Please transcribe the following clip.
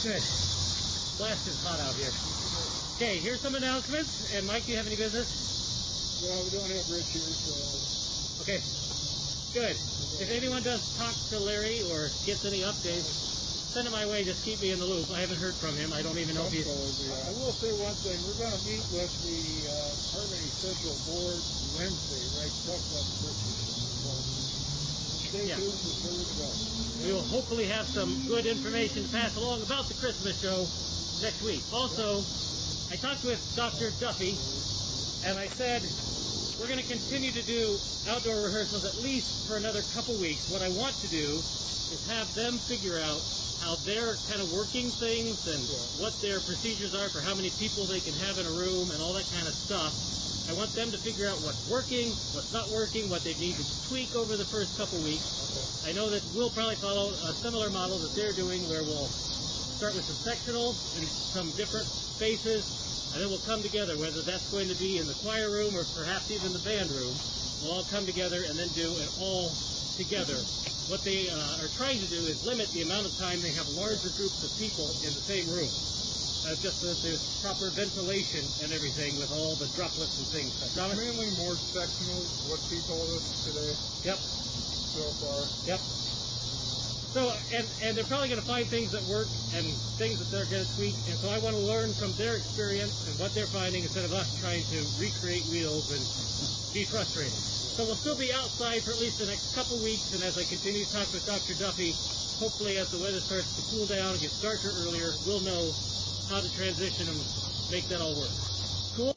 Good. Blasted hot out here. Okay, here's some announcements. And Mike, do you have any business? Well, we don't have Rich here, so... Okay, good. If anyone does talk to Larry or gets any updates, send them my way. Just keep me in the loop. I haven't heard from him. I don't even know if he's... I will say one thing. We're going to meet with the Harmony Central Board Wednesday, right? Talk about the Christmas show. So stay tuned for further development. We will hopefully have some good information to pass along about the Christmas show next week. Also, I talked with Dr. Duffy, and I said we're going to continue to do outdoor rehearsals at least for another couple weeks. What I want to do is have them figure out how they're kind of working things and what their procedures are for how many people they can have in a room and all that kind of stuff. I want them to figure out what's working, what's not working, what they need to tweak over the first couple weeks. I know that we'll probably follow a similar model that they're doing where we'll start with some sectional and some different spaces, and then we'll come together, whether that's going to be in the choir room or perhaps even the band room. We'll all come together and then do it all together. What they are trying to do is limit the amount of time they have larger groups of people in the same room. Just so that there's proper ventilation and everything with all the droplets and things. It's mainly more sectional, what she told us today. Yep. So far. Yep. So, and they're probably going to find things that work and things that they're going to tweak. And so I want to learn from their experience and what they're finding instead of us trying to recreate wheels and be frustrated. So we'll still be outside for at least the next couple weeks. And as I continue to talk with Dr. Duffy, hopefully as the weather starts to cool down and gets darker earlier, we'll know how to transition and make that all work.